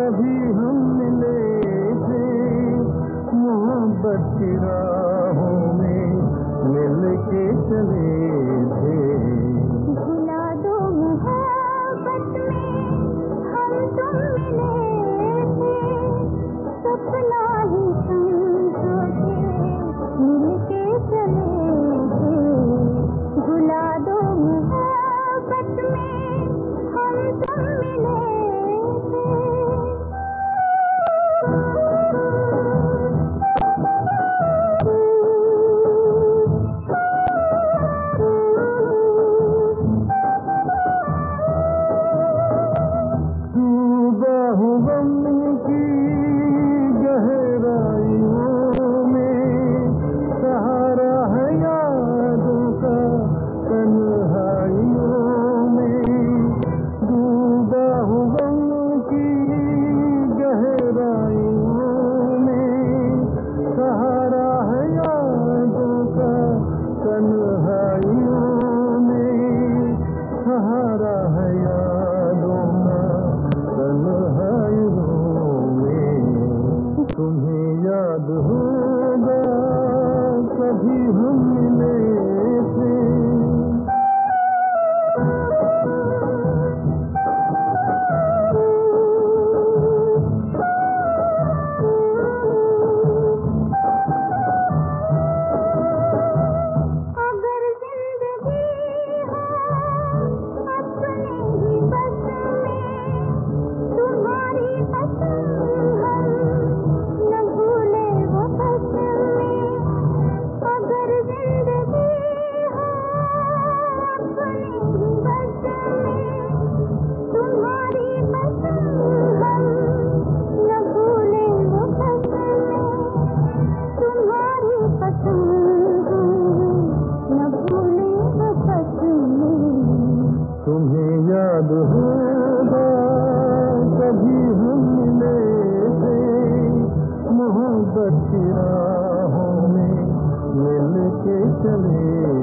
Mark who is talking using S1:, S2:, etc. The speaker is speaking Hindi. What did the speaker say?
S1: कभी हम मिले थे, मोहब्बत की राहों में मिल के चले थे।
S2: भुला दो मोहब्बत में हम तुम मिले थे, सपना ही समझो के मिल के चले थे। भुला दो मोहब्बत में हम तुम मिले थे।
S1: की गहराइयों में सहारा है यादों का, तन्हाइयों में डूबा हूँ गम की गहराइयों में, सहारा है यादों का, तन्हाइयों में सहारा है यादों का, तन्हाइयों में। तुम्हें याद होगा कभी हम मिले थे।
S2: अगर जिंदगी हो अपने ही बस में, तुम्हारी पसंद हम न भूले वो बस में। अगर जिंदगी हो अपने ही बस में, तुम्हारी पसंद हम न भूले वो बस में। तुम्हारी पसंद हम न भूले वो बस में।
S1: तुम्हें याद होगा कभी हम मिले थे, मोहब्बत की राहों में मिल के चले